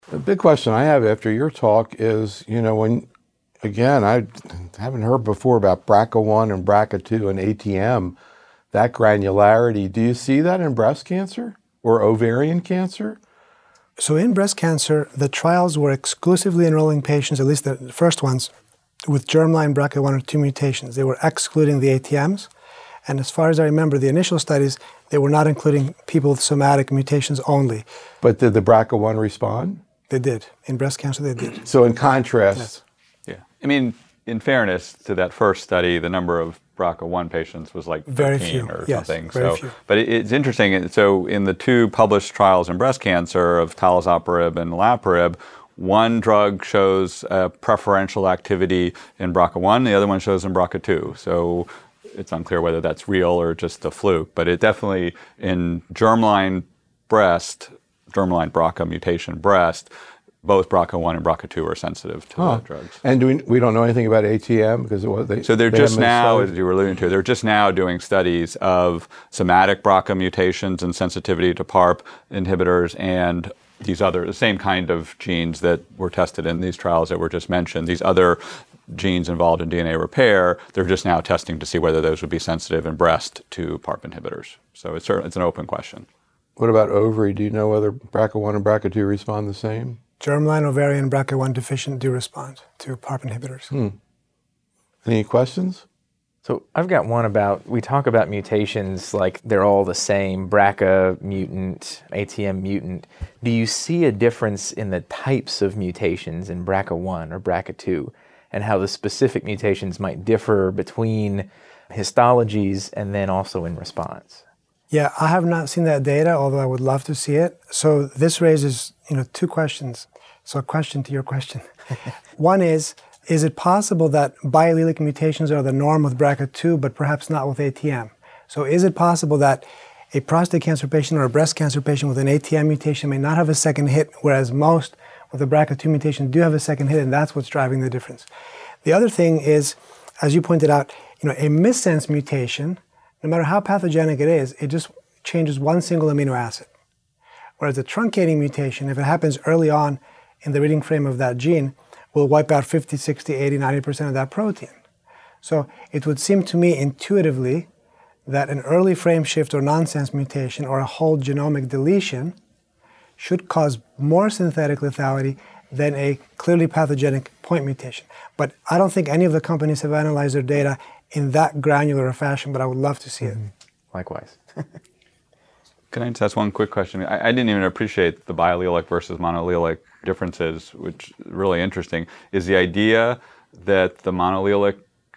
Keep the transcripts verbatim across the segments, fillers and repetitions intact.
The big question I have after your talk is, you know, when, again, I haven't heard before about B R C A one and B R C A two and A T M, that granularity. Do you see that in breast cancer or ovarian cancer? So in breast cancer, the trials were exclusively enrolling patients, at least the first ones, with germline B R C A one or two mutations. They were excluding the A T Ms. And as far as I remember, the initial studies, they were not including people with somatic mutations only. But did the B R C A one respond? They did. In breast cancer, they did. So in contrast... Yes. Yeah. I mean, in fairness to that first study, the number of B R C A one patients was like very thirteen few. or Yes, something. Very so, few. But it, it's interesting. So in the two published trials in breast cancer of talazoparib and olaparib, one drug shows uh, preferential activity in B R C A one, the other one shows in B R C A two. So it's unclear whether that's real or just a fluke. But it definitely, in germline breast, germline B R C A mutation breast, both B R C A one and B R C A two are sensitive to huh. the drugs. And do we, we don't know anything about A T M because it was they. So they're they just now, studied. as you were alluding to, they're just now doing studies of somatic B R C A mutations and sensitivity to PARP inhibitors and these other, the same kind of genes that were tested in these trials that were just mentioned. These other genes involved in D N A repair, they're just now testing to see whether those would be sensitive in breast to PARP inhibitors. So it's it's an open question. What about ovary? Do you know whether B R C A one and B R C A two respond the same? Germline, ovarian, B R C A one deficient do respond to PARP inhibitors. Hmm. Any questions? So I've got one about, we talk about mutations like they're all the same, B R C A mutant, A T M mutant. Do you see a difference in the types of mutations in B R C A one or B R C A two and how the specific mutations might differ between histologies and then also in response? Yeah, I have not seen that data, although I would love to see it. So this raises, you know, two questions. So a question to your question. One is, is it possible that biallelic mutations are the norm with B R C A two, but perhaps not with A T M? So is it possible that a prostate cancer patient or a breast cancer patient with an A T M mutation may not have a second hit, whereas most with a B R C A two mutation do have a second hit, and that's what's driving the difference? The other thing is, as you pointed out, you know, a missense mutation, no matter how pathogenic it is, it just changes one single amino acid. Whereas a truncating mutation, if it happens early on in the reading frame of that gene, will wipe out fifty, sixty, eighty, ninety percent of that protein. So it would seem to me intuitively that an early frame shift or nonsense mutation or a whole genomic deletion should cause more synthetic lethality than a clearly pathogenic point mutation. But I don't think any of the companies have analyzed their data in that granular a fashion, but I would love to see it. Mm-hmm. Likewise. Can I just ask one quick question? I, I didn't even appreciate the biallelic versus monoallelic differences, which is really interesting. Is the idea that the monoallelic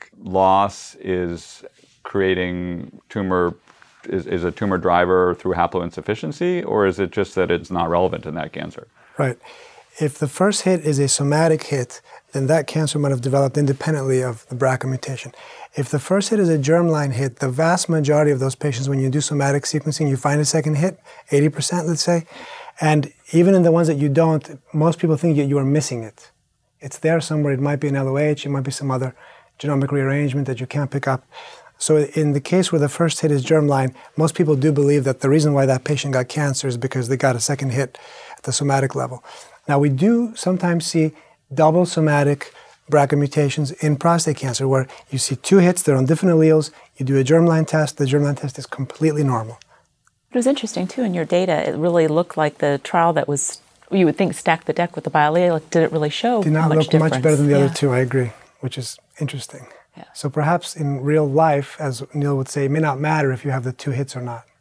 loss is creating tumor, is, is a tumor driver through haploinsufficiency, or is it just that it's not relevant in that cancer? Right. If the first hit is a somatic hit, then that cancer might have developed independently of the B R C A mutation. If the first hit is a germline hit, the vast majority of those patients, when you do somatic sequencing, you find a second hit, eighty percent, let's say. And even in the ones that you don't, most people think that you are missing it. It's there somewhere. It might be an L O H, it might be some other genomic rearrangement that you can't pick up. So in the case where the first hit is germline, most people do believe that the reason why that patient got cancer is because they got a second hit at the somatic level. Now, we do sometimes see double somatic B R C A mutations in prostate cancer where you see two hits, they're on different alleles, you do a germline test, the germline test is completely normal. It was interesting, too, in your data, it really looked like the trial that was, you would think, stacked the deck with the biallelic, didn't really show much difference. Did not look difference. much better than the yeah. other two, I agree, which is interesting. Yeah. So perhaps in real life, as Neil would say, it may not matter if you have the two hits or not.